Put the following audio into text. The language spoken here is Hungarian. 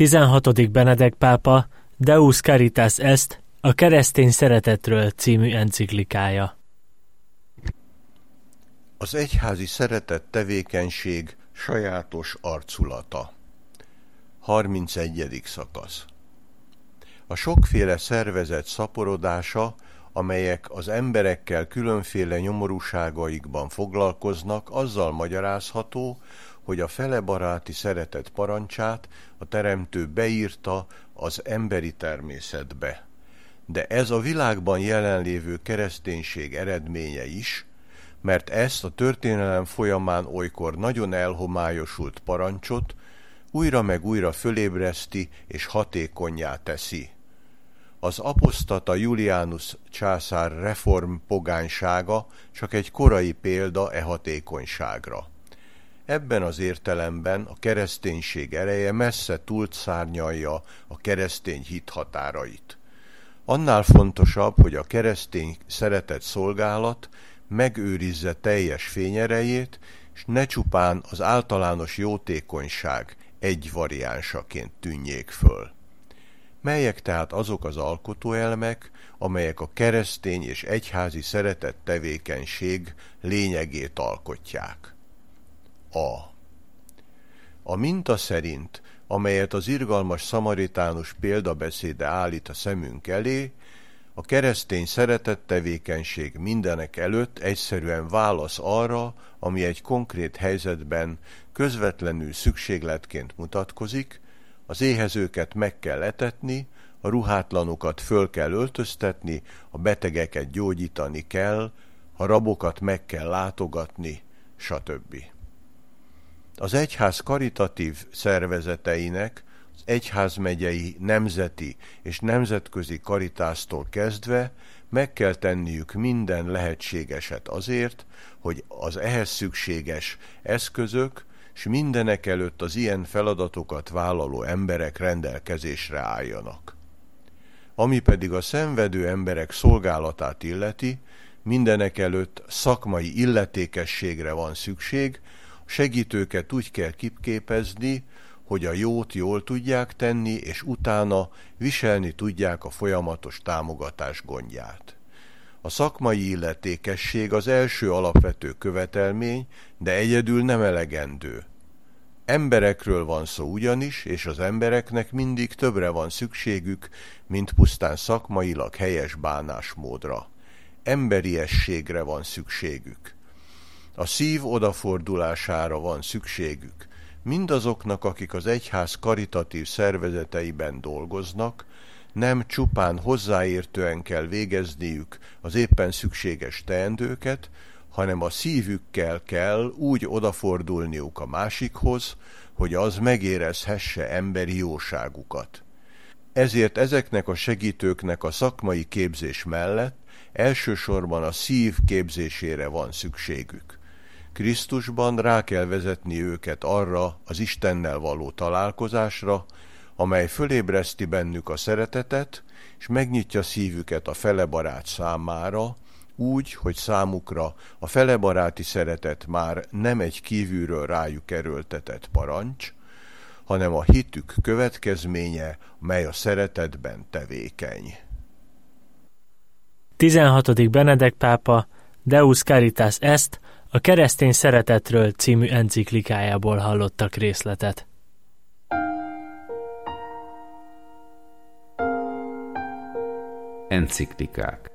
16. Benedek pápa Deus Caritas Est, a keresztény szeretetről című enciklikája. Az egyházi szeretet tevékenység sajátos arculata. 31. szakasz. A sokféle szervezet szaporodása, amelyek az emberekkel különféle nyomorúságaikban foglalkoznak, azzal magyarázható, hogy a felebaráti szeretet parancsát a Teremtő beírta az emberi természetbe. De ez a világban jelenlévő kereszténység eredménye is, mert ezt a történelem folyamán olykor nagyon elhomályosult parancsot újra meg újra fölébreszti és hatékonnyá teszi. Az apostata Julianus császár reformpogánysága csak egy korai példa e hatékonyságra. Ebben az értelemben a kereszténység ereje messze túlszárnyalja a keresztény hit határait. Annál fontosabb, hogy a keresztény szeretet szolgálat megőrizze teljes fényerejét, és ne csupán az általános jótékonyság egy variánsaként tűnjék föl. Melyek tehát azok az alkotóelemek, amelyek a keresztény és egyházi szeretet tevékenység lényegét alkotják? A minta szerint, amelyet az irgalmas szamaritánus példabeszéde állít a szemünk elé, a keresztény szeretettevékenység mindenek előtt egyszerűen válasz arra, ami egy konkrét helyzetben közvetlenül szükségletként mutatkozik, az éhezőket meg kell etetni, a ruhátlanokat föl kell öltöztetni, a betegeket gyógyítani kell, a rabokat meg kell látogatni, stb. Az egyház karitatív szervezeteinek, az egyházmegyei, nemzeti és nemzetközi karitásztól kezdve meg kell tenniük minden lehetségeset azért, hogy az ehhez szükséges eszközök s mindenekelőtt az ilyen feladatokat vállaló emberek rendelkezésre álljanak. Ami pedig a szenvedő emberek szolgálatát illeti, mindenekelőtt szakmai illetékességre van szükség, segítőket úgy kell kiképezni, hogy a jót jól tudják tenni, és utána viselni tudják a folyamatos támogatás gondját. A szakmai illetékesség az első alapvető követelmény, de egyedül nem elegendő. Emberekről van szó ugyanis, és az embereknek mindig többre van szükségük, mint pusztán szakmailag helyes bánásmódra. Emberiességre van szükségük. A szív odafordulására van szükségük. Mindazoknak, akik az egyház karitatív szervezeteiben dolgoznak, nem csupán hozzáértően kell végezniük az éppen szükséges teendőket, hanem a szívükkel kell úgy odafordulniuk a másikhoz, hogy az megérezhesse emberi jóságukat. Ezért ezeknek a segítőknek a szakmai képzés mellett elsősorban a szív képzésére van szükségük. Krisztusban rá kell vezetni őket arra az Istennel való találkozásra, amely fölébreszti bennük a szeretetet, és megnyitja szívüket a felebarát számára, úgy, hogy számukra a felebaráti szeretet már nem egy kívülről rájuk erőltetett parancs, hanem a hitük következménye, mely a szeretetben tevékeny. 16. Benedek pápa Deus Caritas Est, a keresztény szeretetről című enciklikájából hallottak részletet. Enciklikák.